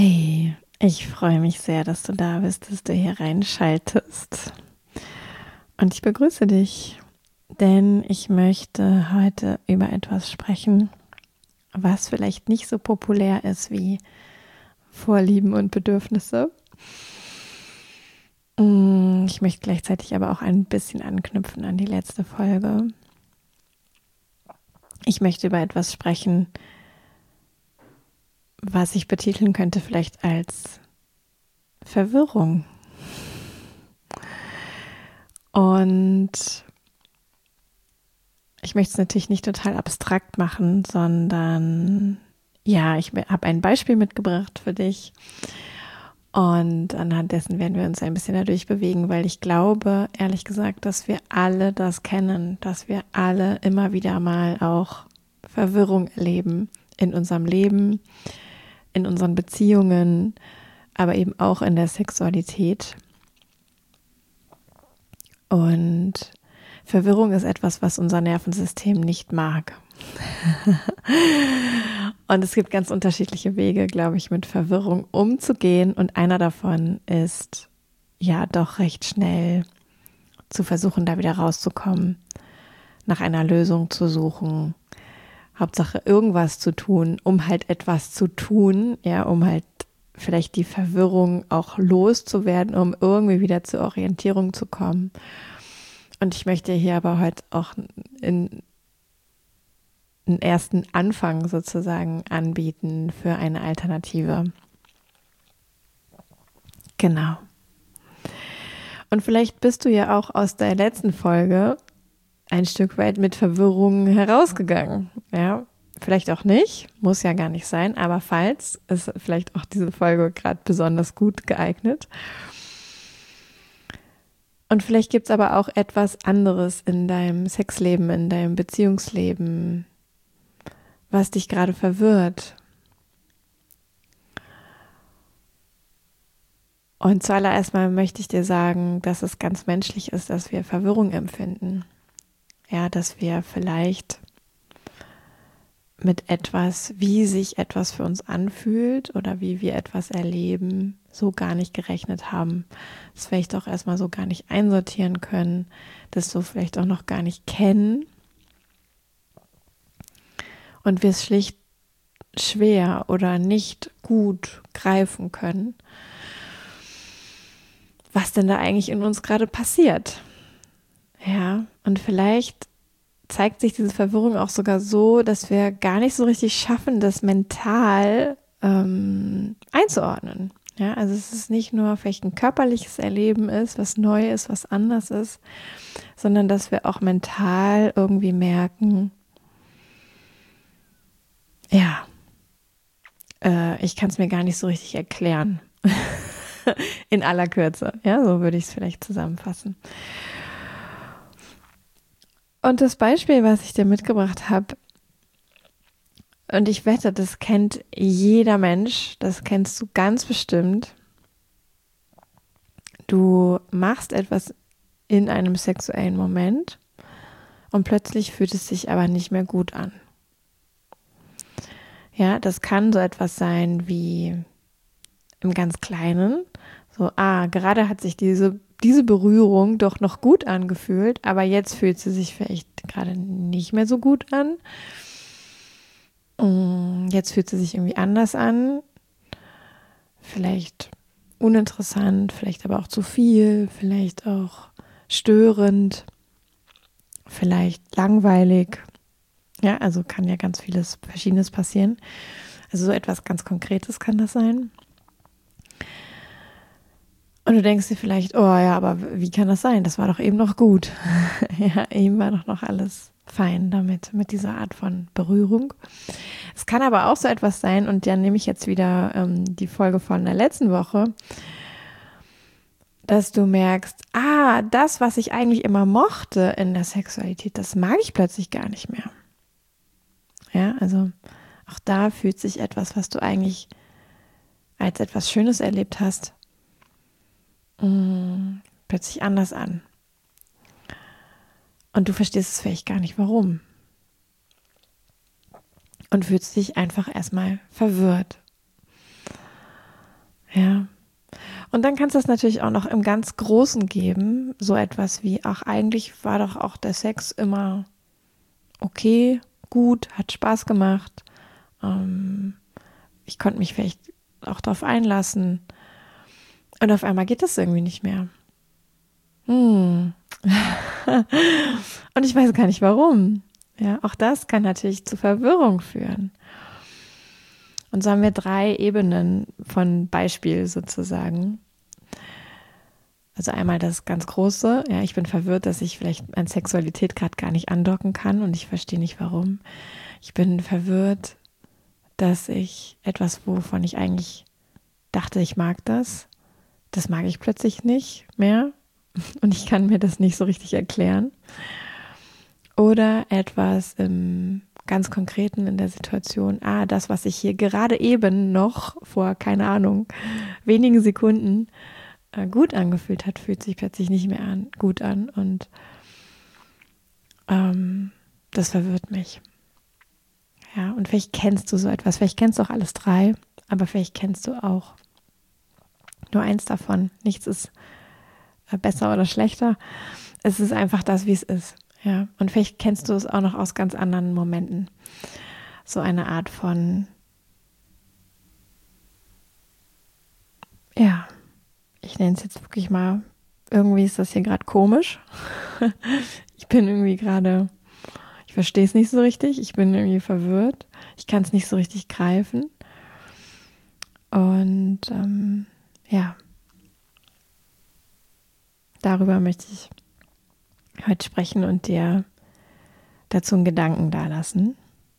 Hey, ich freue mich sehr, dass du da bist, dass du hier reinschaltest. Und ich begrüße dich, denn ich möchte heute über etwas sprechen, was vielleicht nicht so populär ist wie Vorlieben und Bedürfnisse. Ich möchte gleichzeitig aber auch ein bisschen anknüpfen an die letzte Folge. Ich möchte über etwas sprechen, was ich betiteln könnte vielleicht als Verwirrung. Und ich möchte es natürlich nicht total abstrakt machen, sondern ja, ich habe ein Beispiel mitgebracht für dich. Und anhand dessen werden wir uns ein bisschen dadurch bewegen, weil ich glaube, ehrlich gesagt, dass wir alle das kennen, dass wir alle immer wieder mal auch Verwirrung erleben in unserem Leben, in unseren Beziehungen, aber eben auch in der Sexualität. Und Verwirrung ist etwas, was unser Nervensystem nicht mag. Und es gibt ganz unterschiedliche Wege, glaube ich, mit Verwirrung umzugehen. Und einer davon ist, ja, doch recht schnell zu versuchen, da wieder rauszukommen, nach einer Lösung zu suchen. Hauptsache irgendwas zu tun, um halt etwas zu tun, ja, um halt vielleicht die Verwirrung auch loszuwerden, um irgendwie wieder zur Orientierung zu kommen. Und ich möchte hier aber heute auch einen ersten Anfang sozusagen anbieten für eine Alternative. Genau. Und vielleicht bist du ja auch aus der letzten Folge ein Stück weit mit Verwirrung herausgegangen. Ja, vielleicht auch nicht, muss ja gar nicht sein, aber falls, ist vielleicht auch diese Folge gerade besonders gut geeignet. Und vielleicht gibt es aber auch etwas anderes in deinem Sexleben, in deinem Beziehungsleben, was dich gerade verwirrt. Und zuallererst mal möchte ich dir sagen, dass es ganz menschlich ist, dass wir Verwirrung empfinden. Ja, dass wir vielleicht mit etwas, wie sich etwas für uns anfühlt oder wie wir etwas erleben, so gar nicht gerechnet haben. Das vielleicht auch erstmal so gar nicht einsortieren können, das so vielleicht auch noch gar nicht kennen. Und wir es schlicht schwer oder nicht gut greifen können, was denn da eigentlich in uns gerade passiert. Ja, und vielleicht zeigt sich diese Verwirrung auch sogar so, dass wir gar nicht so richtig schaffen, das mental einzuordnen. Ja, also es ist nicht nur vielleicht ein körperliches Erleben ist, was neu ist, was anders ist, sondern dass wir auch mental irgendwie merken, ja, ich kann es mir gar nicht so richtig erklären. In aller Kürze. Ja, so würde ich es vielleicht zusammenfassen. Und das Beispiel, was ich dir mitgebracht habe, und ich wette, das kennt jeder Mensch, das kennst du ganz bestimmt. Du machst etwas in einem sexuellen Moment und plötzlich fühlt es sich aber nicht mehr gut an. Ja, das kann so etwas sein wie im ganz Kleinen, so, gerade hat sich diese Berührung doch noch gut angefühlt, aber jetzt fühlt sie sich vielleicht gerade nicht mehr so gut an. Jetzt fühlt sie sich irgendwie anders an, vielleicht uninteressant, vielleicht aber auch zu viel, vielleicht auch störend, vielleicht langweilig. Ja, also kann ja ganz vieles Verschiedenes passieren. Also so etwas ganz Konkretes kann das sein. Und du denkst dir vielleicht, oh ja, aber wie kann das sein? Das war doch eben noch gut. Ja, eben war doch noch alles fein damit, mit dieser Art von Berührung. Es kann aber auch so etwas sein, und dann nehme ich jetzt wieder die Folge von der letzten Woche, dass du merkst, das, was ich eigentlich immer mochte in der Sexualität, das mag ich plötzlich gar nicht mehr. Ja, also auch da fühlt sich etwas, was du eigentlich als etwas Schönes erlebt hast, plötzlich anders an. Und du verstehst es vielleicht gar nicht, warum. Und fühlst dich einfach erstmal verwirrt. Und dann kannst du es natürlich auch noch im ganz Großen geben, so etwas wie, ach, eigentlich war doch auch der Sex immer okay, gut, hat Spaß gemacht. Ich konnte mich vielleicht auch darauf einlassen. Und auf einmal geht das irgendwie nicht mehr. Und ich weiß gar nicht warum. Ja, auch das kann natürlich zu Verwirrung führen. Und so haben wir 3 Ebenen von Beispiel sozusagen. Also einmal das ganz Große, ja, ich bin verwirrt, dass ich vielleicht an Sexualität gerade gar nicht andocken kann und ich verstehe nicht warum. Ich bin verwirrt, dass ich etwas, wovon ich eigentlich dachte, ich mag das mag ich plötzlich nicht mehr und ich kann mir das nicht so richtig erklären. Oder etwas im ganz Konkreten in der Situation, das, was ich hier gerade eben noch vor, keine Ahnung, wenigen Sekunden gut angefühlt hat, fühlt sich plötzlich nicht mehr gut an und das verwirrt mich. Ja, und vielleicht kennst du so etwas, vielleicht kennst du auch alles 3, aber vielleicht kennst du auch nur eins davon. Nichts ist besser oder schlechter. Es ist einfach das, wie es ist. Ja, und vielleicht kennst du es auch noch aus ganz anderen Momenten. So eine Art von, ja, ich nenne es jetzt wirklich mal, irgendwie ist das hier gerade komisch. Ich bin irgendwie gerade, ich verstehe es nicht so richtig. Ich bin irgendwie verwirrt. Ich kann es nicht so richtig greifen. Und ja, darüber möchte ich heute sprechen und dir dazu einen Gedanken dalassen.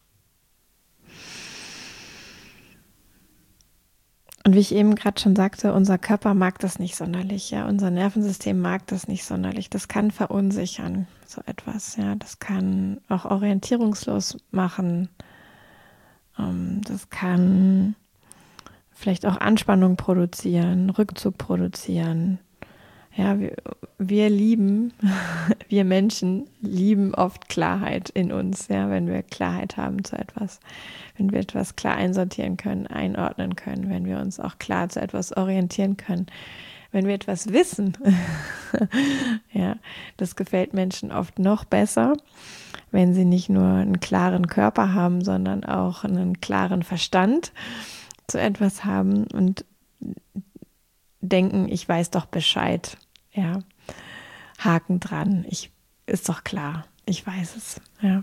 Und wie ich eben gerade schon sagte, unser Körper mag das nicht sonderlich, ja, unser Nervensystem mag das nicht sonderlich. Das kann verunsichern, so etwas, ja, das kann auch orientierungslos machen. Das kann vielleicht auch Anspannung produzieren, Rückzug produzieren. Ja, wir lieben, wir Menschen lieben oft Klarheit in uns, ja, wenn wir Klarheit haben zu etwas, wenn wir etwas klar einsortieren können, einordnen können, wenn wir uns auch klar zu etwas orientieren können, wenn wir etwas wissen. Ja, das gefällt Menschen oft noch besser, wenn sie nicht nur einen klaren Körper haben, sondern auch einen klaren Verstand zu etwas haben und denken, ich weiß doch Bescheid. Ja, Haken dran. Ist doch klar. Ich weiß es. Ja.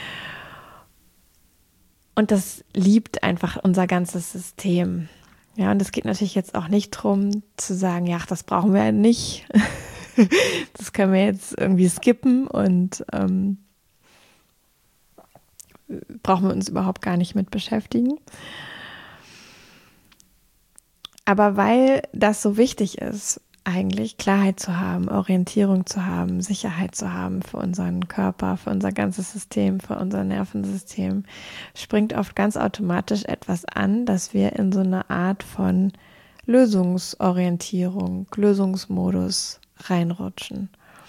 Und das liebt einfach unser ganzes System. Ja, und es geht natürlich jetzt auch nicht darum zu sagen, ja, das brauchen wir nicht. Das können wir jetzt irgendwie skippen und brauchen wir uns überhaupt gar nicht mit beschäftigen. Aber weil das so wichtig ist, eigentlich Klarheit zu haben, Orientierung zu haben, Sicherheit zu haben für unseren Körper, für unser ganzes System, für unser Nervensystem, springt oft ganz automatisch etwas an, dass wir in so eine Art von Lösungsorientierung, Lösungsmodus reinrutschen.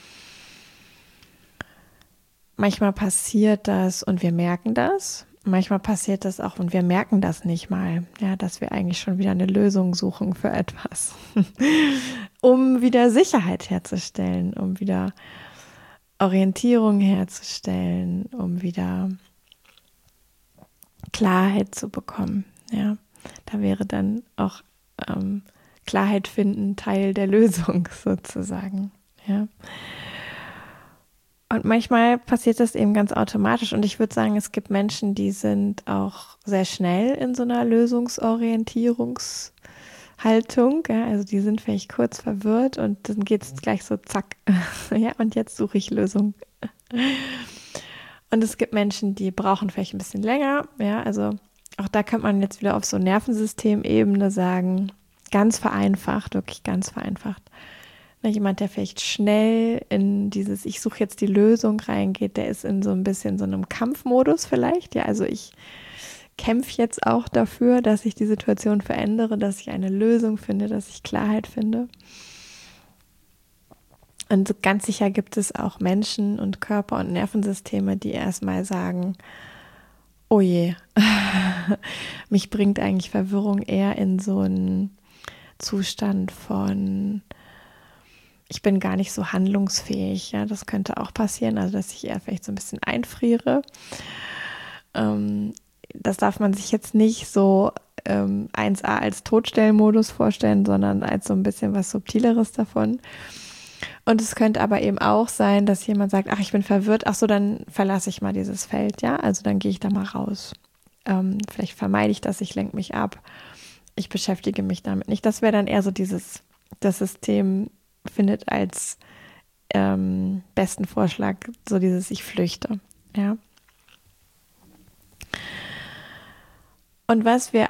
Manchmal passiert das und wir merken das. Manchmal passiert das auch und wir merken das nicht mal, ja, dass wir eigentlich schon wieder eine Lösung suchen für etwas, um wieder Sicherheit herzustellen, um wieder Orientierung herzustellen, um wieder Klarheit zu bekommen. Ja, da wäre dann auch Klarheit finden Teil der Lösung sozusagen. Ja. Und manchmal passiert das eben ganz automatisch. Und ich würde sagen, es gibt Menschen, die sind auch sehr schnell in so einer Lösungsorientierungshaltung. Ja, also die sind vielleicht kurz verwirrt und dann geht es gleich so zack. Ja, und jetzt suche ich Lösung. Und es gibt Menschen, die brauchen vielleicht ein bisschen länger. Ja, also auch da könnte man jetzt wieder auf so Nervensystemebene sagen, ganz vereinfacht, wirklich ganz vereinfacht. Jemand, der vielleicht schnell in dieses ich suche jetzt die Lösung reingeht, der ist in so ein bisschen so einem Kampfmodus vielleicht. Ja, also ich kämpfe jetzt auch dafür, dass ich die Situation verändere, dass ich eine Lösung finde, dass ich Klarheit finde. Und ganz sicher gibt es auch Menschen und Körper und Nervensysteme, die erstmal sagen, oh je, mich bringt eigentlich Verwirrung eher in so ein Zustand von, ich bin gar nicht so handlungsfähig. Ja, das könnte auch passieren, also dass ich eher vielleicht so ein bisschen einfriere. Das darf man sich jetzt nicht so 1a als Totstellmodus vorstellen, sondern als so ein bisschen was Subtileres davon. Und es könnte aber eben auch sein, dass jemand sagt, ach, ich bin verwirrt, ach so, dann verlasse ich mal dieses Feld, ja, also dann gehe ich da mal raus. Vielleicht vermeide ich das, ich lenke mich ab, ich beschäftige mich damit nicht. Das wäre dann eher so das System findet als besten Vorschlag so dieses ich flüchte, ja. Und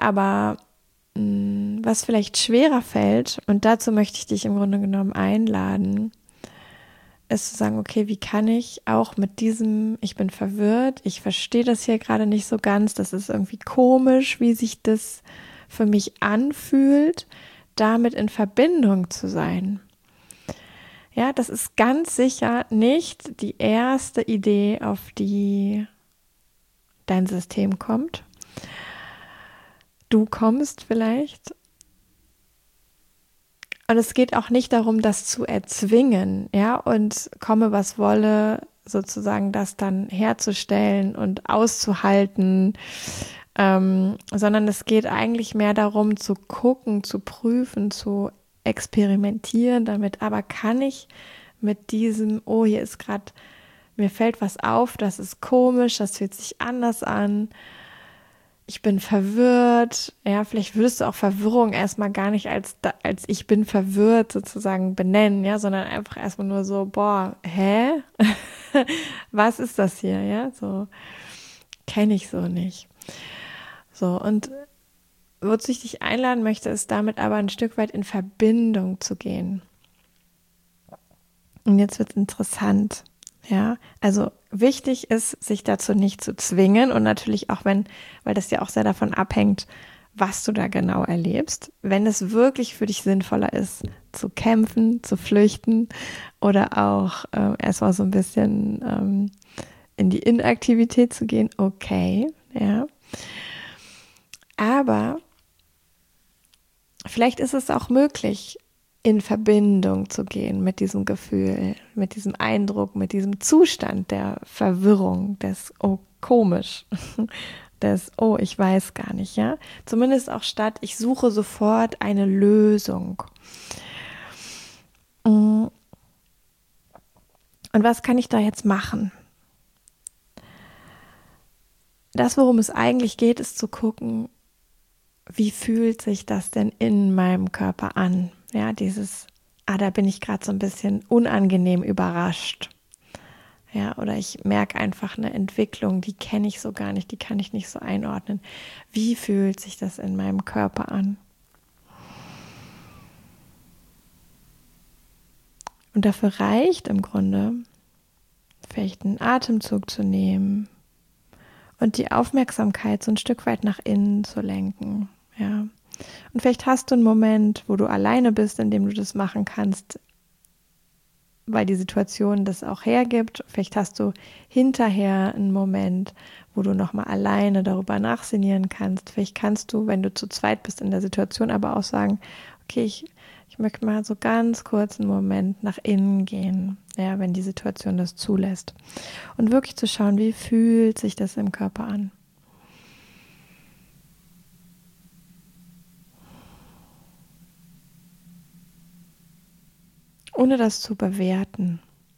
was vielleicht schwerer fällt, und dazu möchte ich dich im Grunde genommen einladen, ist zu sagen, okay, wie kann ich auch mit diesem, ich bin verwirrt, ich verstehe das hier gerade nicht so ganz, das ist irgendwie komisch, wie sich das für mich anfühlt, damit in Verbindung zu sein. Ja, das ist ganz sicher nicht die erste Idee, auf die dein System kommt. Du kommst vielleicht. Und es geht auch nicht darum, das zu erzwingen, ja, und komme, was wolle, sozusagen das dann herzustellen und auszuhalten, sondern es geht eigentlich mehr darum, zu gucken, zu prüfen, zu experimentieren damit. Aber kann ich mit diesem, oh, hier ist gerade, mir fällt was auf, das ist komisch, das fühlt sich anders an, ich bin verwirrt, ja, vielleicht würdest du auch Verwirrung erstmal gar nicht als ich bin verwirrt sozusagen benennen, ja, sondern einfach erstmal nur so, boah, hä? Was ist das hier, ja, so, kenne ich so nicht. So, und wozu ich dich einladen möchte, ist damit aber ein Stück weit in Verbindung zu gehen. Und jetzt wird es interessant. Ja, also wichtig ist, sich dazu nicht zu zwingen und natürlich auch weil das ja auch sehr davon abhängt, was du da genau erlebst. Wenn es wirklich für dich sinnvoller ist, zu kämpfen, zu flüchten oder auch erstmal so ein bisschen in die Inaktivität zu gehen, okay, ja. Aber vielleicht ist es auch möglich, in Verbindung zu gehen mit diesem Gefühl, mit diesem Eindruck, mit diesem Zustand der Verwirrung, des oh, komisch, des oh, ich weiß gar nicht, ja. Zumindest auch statt, ich suche sofort eine Lösung. Und was kann ich da jetzt machen? Das, worum es eigentlich geht, ist zu gucken, wie fühlt sich das denn in meinem Körper an? Ja, da bin ich gerade so ein bisschen unangenehm überrascht. Ja, oder ich merke einfach eine Entwicklung, die kenne ich so gar nicht, die kann ich nicht so einordnen. Wie fühlt sich das in meinem Körper an? Und dafür reicht im Grunde, vielleicht einen Atemzug zu nehmen und die Aufmerksamkeit so ein Stück weit nach innen zu lenken. Ja. Und vielleicht hast du einen Moment, wo du alleine bist, in dem du das machen kannst, weil die Situation das auch hergibt. Vielleicht hast du hinterher einen Moment, wo du nochmal alleine darüber nachsinnieren kannst. Vielleicht kannst du, wenn du zu zweit bist in der Situation, aber auch sagen, okay, ich möchte mal so ganz kurz einen Moment nach innen gehen, ja, wenn die Situation das zulässt. Und wirklich zu schauen, wie fühlt sich das im Körper an. Ohne das zu bewerten.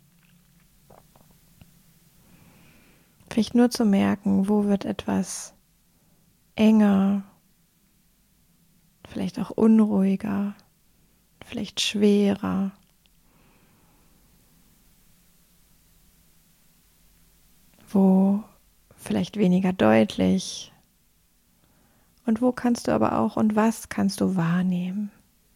Vielleicht nur zu merken, wo wird etwas enger, vielleicht auch unruhiger, vielleicht schwerer. Wo vielleicht weniger deutlich. Und wo kannst du aber auch und was kannst du wahrnehmen?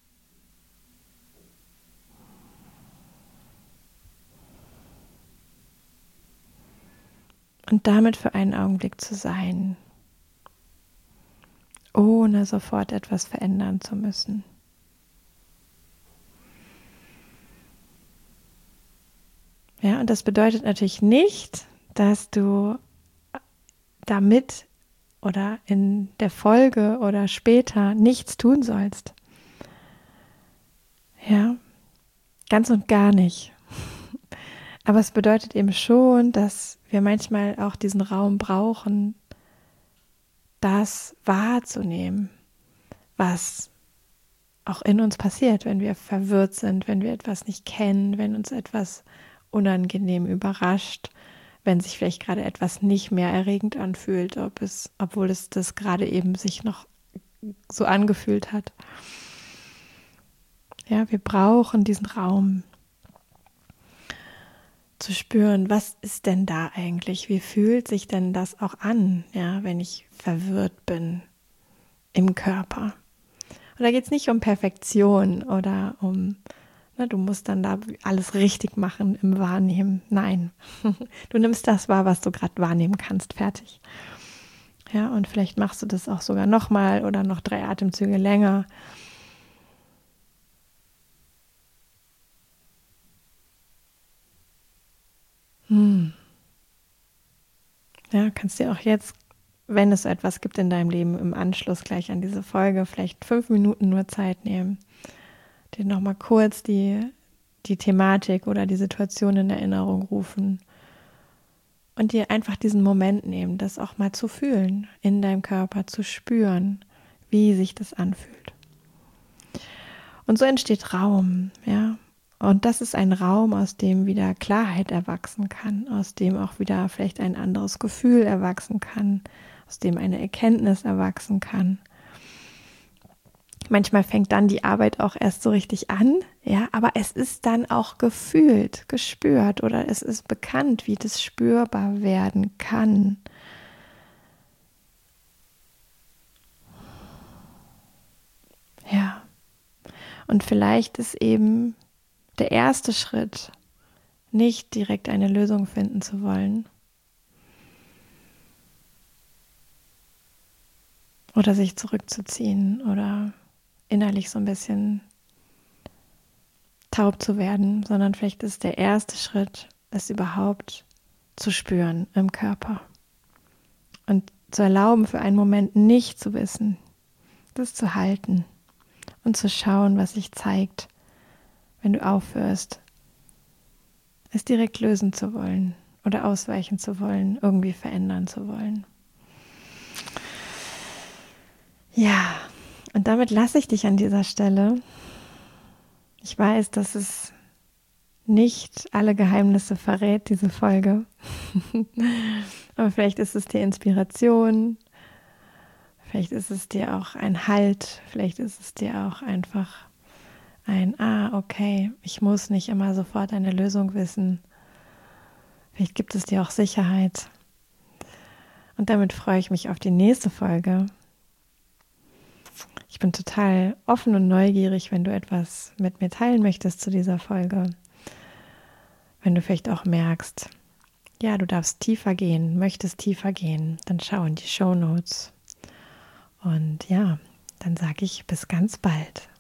Und damit für einen Augenblick zu sein, ohne sofort etwas verändern zu müssen. Ja, und das bedeutet natürlich nicht, dass du damit oder in der Folge oder später nichts tun sollst. Ja, ganz und gar nicht. Aber es bedeutet eben schon, dass wir manchmal auch diesen Raum brauchen, das wahrzunehmen, was auch in uns passiert, wenn wir verwirrt sind, wenn wir etwas nicht kennen, wenn uns etwas unangenehm überrascht, wenn sich vielleicht gerade etwas nicht mehr erregend anfühlt, obwohl es das gerade eben sich noch so angefühlt hat. Ja, wir brauchen diesen Raum zu spüren, was ist denn da eigentlich? Wie fühlt sich denn das auch an, ja, wenn ich verwirrt bin im Körper? Und da geht es nicht um Perfektion oder du musst dann da alles richtig machen im Wahrnehmen. Nein, du nimmst das wahr, was du gerade wahrnehmen kannst, fertig. Ja, und vielleicht machst du das auch sogar nochmal oder noch 3 Atemzüge länger. Ja, kannst dir auch jetzt, wenn es so etwas gibt in deinem Leben, im Anschluss gleich an diese Folge, vielleicht 5 Minuten nur Zeit nehmen, dir nochmal kurz die Thematik oder die Situation in Erinnerung rufen und dir einfach diesen Moment nehmen, das auch mal zu fühlen, in deinem Körper zu spüren, wie sich das anfühlt. Und so entsteht Raum, ja. Und das ist ein Raum, aus dem wieder Klarheit erwachsen kann, aus dem auch wieder vielleicht ein anderes Gefühl erwachsen kann, aus dem eine Erkenntnis erwachsen kann. Manchmal fängt dann die Arbeit auch erst so richtig an, ja, aber es ist dann auch gefühlt, gespürt oder es ist bekannt, wie das spürbar werden kann. Ja, und vielleicht ist eben der erste Schritt, nicht direkt eine Lösung finden zu wollen oder sich zurückzuziehen oder innerlich so ein bisschen taub zu werden, sondern vielleicht ist der erste Schritt, es überhaupt zu spüren im Körper und zu erlauben, für einen Moment nicht zu wissen, das zu halten und zu schauen, was sich zeigt, wenn du aufhörst, es direkt lösen zu wollen oder ausweichen zu wollen, irgendwie verändern zu wollen. Ja, und damit lasse ich dich an dieser Stelle. Ich weiß, dass es nicht alle Geheimnisse verrät, diese Folge. Aber vielleicht ist es dir Inspiration, vielleicht ist es dir auch ein Halt, vielleicht ist es dir auch einfach okay, ich muss nicht immer sofort eine Lösung wissen. Vielleicht gibt es dir auch Sicherheit. Und damit freue ich mich auf die nächste Folge. Ich bin total offen und neugierig, wenn du etwas mit mir teilen möchtest zu dieser Folge. Wenn du vielleicht auch merkst, ja, du darfst tiefer gehen, möchtest tiefer gehen, dann schau in die Shownotes. Und ja, dann sage ich bis ganz bald.